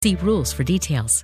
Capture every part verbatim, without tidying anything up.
See rules for details.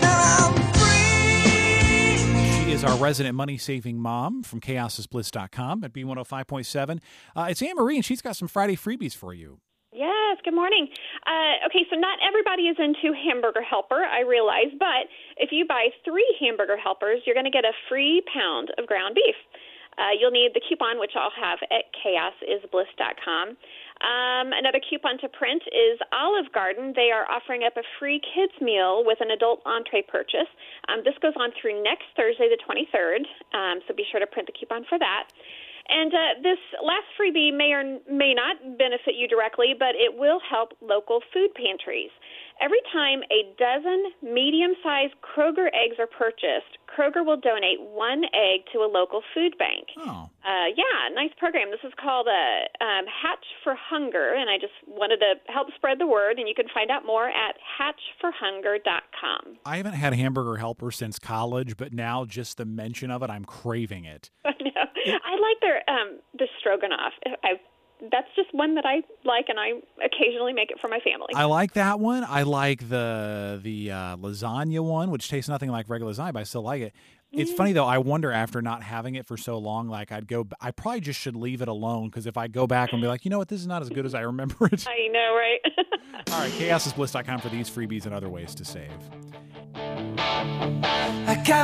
She is our resident money-saving mom from chaos is bliss dot com at B one oh five point seven. Uh, it's Anne Marie, and she's got some Friday freebies for you. Yes, good morning. Uh, okay, so not everybody is into Hamburger Helper, I realize, but if you buy three Hamburger Helpers, you're going to get a free pound of ground beef. Uh, you'll need the coupon, which I'll have at chaos is bliss dot com. Um, another coupon to print is Olive Garden. They are offering up a free kids meal with an adult entree purchase. Um, this goes on through next Thursday, the twenty-third, um, so be sure to print the coupon for that. And uh, this last freebie may or may not benefit you directly, but it will help local food pantries. Every time a dozen medium-sized Kroger eggs are purchased, Kroger will donate one egg to a local food bank. Oh. Uh, yeah, nice program. This is called uh, um, Hatch for Hunger, and I just wanted to help spread the word, and you can find out more at hatch for hunger dot com. I haven't had Hamburger Helper since college, but now just the mention of it, I'm craving it. I know. I like their um, the stroganoff. I've That's just one that I like, and I occasionally make it for my family. I like that one. I like the the uh, lasagna one, which tastes nothing like regular lasagna, but I still like it. It's funny, though. I wonder after not having it for so long, like I'd go, I probably just should leave it alone, because if I go back and be like, you know what, this is not as good as I remember it. I know, right? All right, chaos is bliss dot com for these freebies and other ways to save. I got